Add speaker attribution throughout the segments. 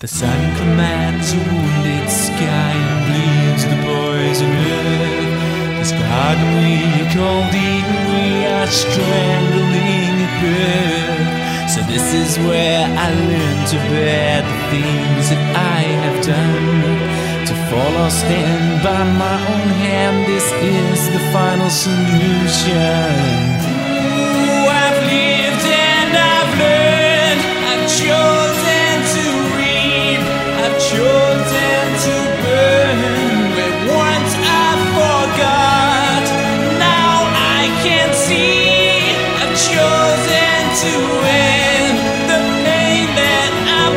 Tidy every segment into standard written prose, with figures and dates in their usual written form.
Speaker 1: The sun commands a wounded sky and bleeds the poison earth. This garden we call Eden, we are strangling at birth. So this is where I learned to bear the things that I have done. To fall or stand by my own hand, this is the final solution. Ooh, I've lived and I've learned, I've chosen to reap, I've chosen to burn. Where once I forgot, now I can see. I've chosen to end the pain that I'm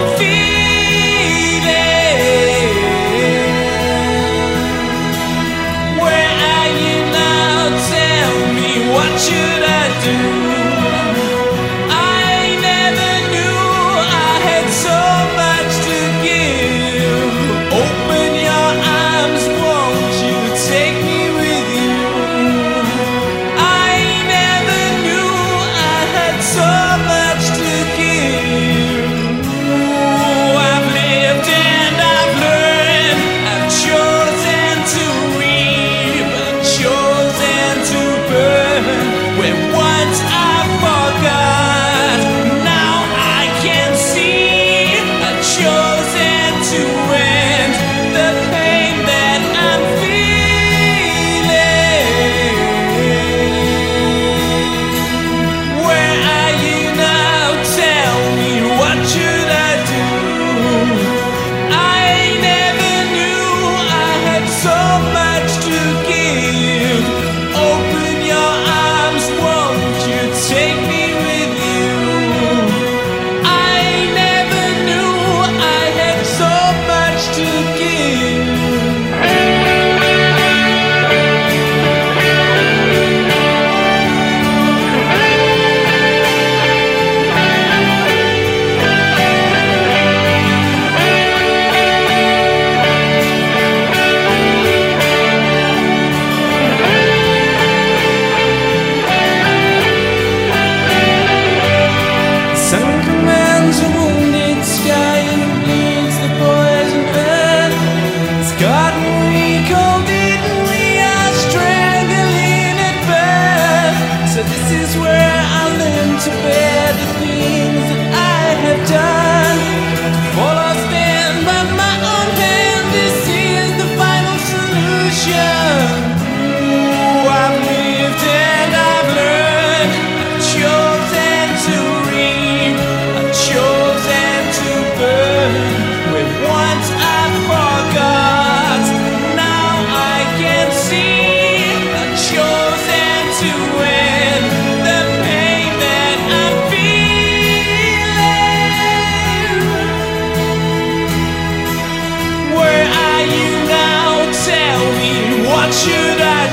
Speaker 1: feeling. Where are you now? Tell me, what should I do? I never knew I had so much to give. Open your arms, won't you take me with you? I never knew I had so much to give. Ooh, I've lived and I've learned, I've chosen to reap, I've chosen to burn. Where once I forgot, now I can see. I've chosen to end the pain that I'm feeling. Where are you now? Tell me, what should I do? I never knew I had so much to give. Open your arms, won't you take me with you? I never knew I had so much to give. Sun commands a wounded sky and bleeds the poison earth. This garden we call Eden, we are strangling at birth. So this is where I learned to bear the things that I have done. To fall or stand by my own hand, this is the final solution. Ooh, I've lived and I've learned, I've chosen to reap, I've chosen to burn. Where once I forgot, now I can see. I've chosen to end the pain that I'm feeling. Where are you now? Tell me, what should I